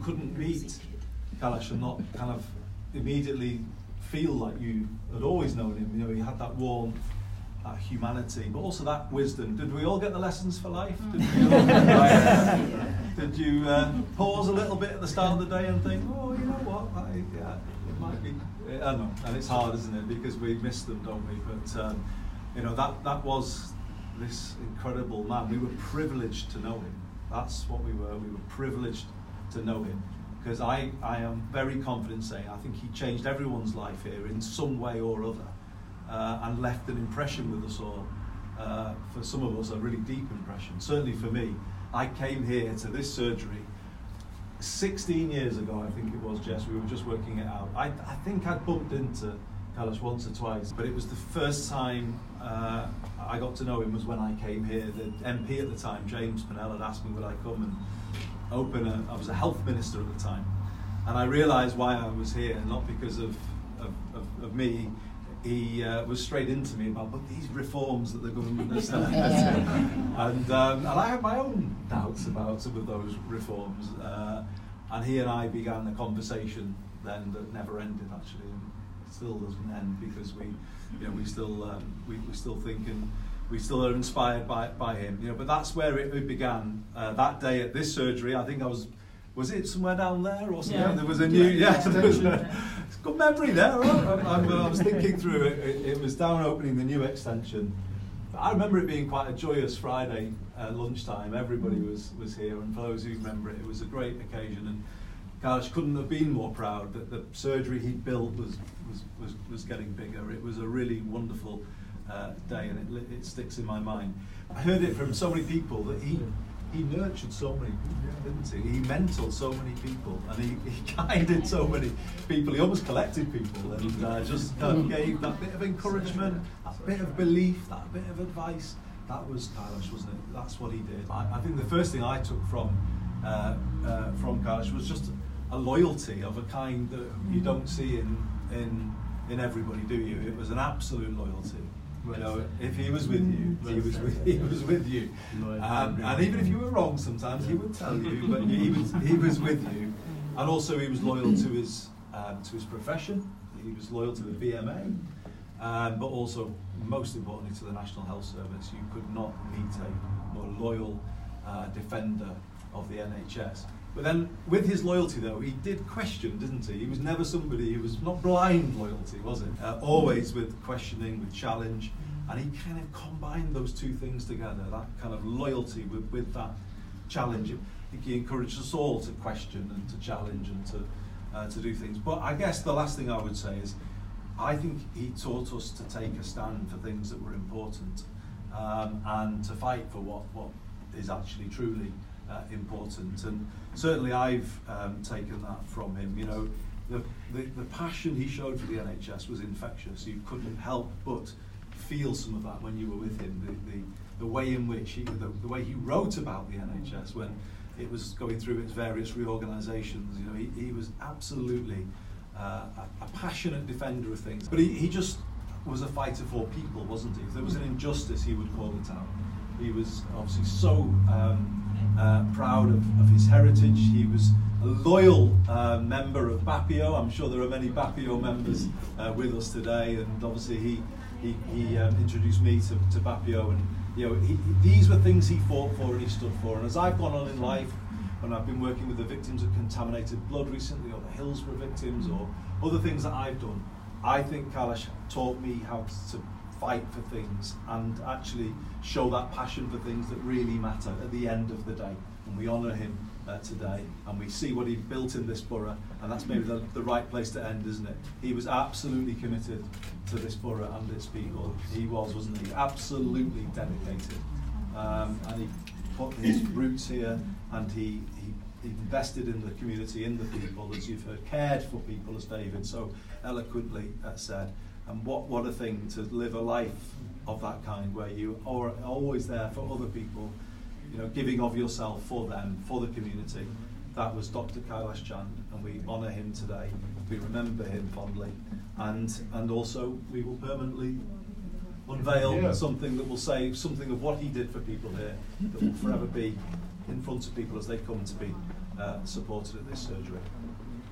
couldn't meet Kailash and not kind of immediately feel like you had always known him. You know, he had that warmth, that humanity, but also that wisdom. Did we all get the lessons for life? Did you pause a little bit at the start of the day and think, oh, you know what, it might be, I don't know, and it's hard, isn't it, because we miss them, don't we? But, you know, that was this incredible man. We were privileged to know him. That's what we were privileged to know him. Because I am very confident saying I think he changed everyone's life here in some way or other, and left an impression with us all. For some of us, a really deep impression. Certainly for me, I came here to this surgery 16 years ago, I think it was, Jess. We were just working it out. I think I'd bumped into Kailash once or twice, but it was the first time I got to know him was when I came here. The MP at the time, James Pennell, had asked me would I come and open I was a health minister at the time, and I realised why I was here, not because of me. He was straight into me about these reforms that the government has done, and I had my own doubts about some of those reforms, and he and I began a conversation then that never ended actually, and still doesn't end, because we still think and we still are inspired by him, you know. But that's where it began. That day at this surgery, I think I was it somewhere down there or something? Yeah. There was a new, there was it's good memory there. I was thinking through it. It was down opening the new extension. I remember it being quite a joyous Friday lunchtime. Everybody was here, and for those who remember it, it was a great occasion. And Kailash couldn't have been more proud that the surgery he'd built was getting bigger. It was a really wonderful day, and it sticks in my mind. I heard it from so many people that he nurtured so many people, didn't he? He mentored so many people, and he guided so many people. He almost collected people, and just gave that bit of encouragement, that bit of belief, that bit of advice. That was Kailash, wasn't it? That's what he did. I think the first thing I took from Kailash was just a loyalty of a kind that you don't see in everybody, do you? It was an absolute loyalty. You know, if he was with you, he was with you. And even if you were wrong sometimes, he would tell you, but he was with you. And also he was loyal to his profession. He was loyal to the BMA, but also, most importantly, to the National Health Service. You could not meet a more loyal defender of the NHS. But then, with his loyalty though, he did question, didn't he? He was never somebody, he was not blind loyalty, was it? Always with questioning, with challenge, and he kind of combined those two things together, that kind of loyalty with that challenge. I think he encouraged us all to question and to challenge and to do things. But I guess the last thing I would say is, I think he taught us to take a stand for things that were important, and to fight for what is actually truly important. And certainly I've taken that from him. You know, the passion he showed for the NHS was infectious. You couldn't help but feel some of that when you were with him. The way in which the way he wrote about the NHS when it was going through its various reorganisations. You know, he was absolutely a passionate defender of things. But he just was a fighter for people, wasn't he? If there was an injustice, he would call it out. He was obviously so proud of his heritage. He was a loyal member of BAPIO. I'm sure there are many BAPIO members with us today, and obviously he introduced me to BAPIO, and you know, these were things he fought for and he stood for. And as I've gone on in life, when I've been working with the victims of contaminated blood recently, or the Hillsborough victims, or other things that I've done, I think Kailash taught me how to fight for things and actually show that passion for things that really matter at the end of the day. And we honour him today, and we see what he built in this borough, and that's maybe the right place to end, isn't it? He was absolutely committed to this borough and its people. He wasn't he? Absolutely dedicated. And he put his roots here, and he invested in the community, in the people, as you've heard, cared for people, as David so eloquently said. And what a thing to live a life of that kind, where you are always there for other people, you know, giving of yourself for them, for the community. That was Dr. Kailash Chand, and we honour him today. We remember him fondly, and also we will permanently unveil something that will say something of what he did for people here, that will forever be in front of people as they come to be supported at this surgery.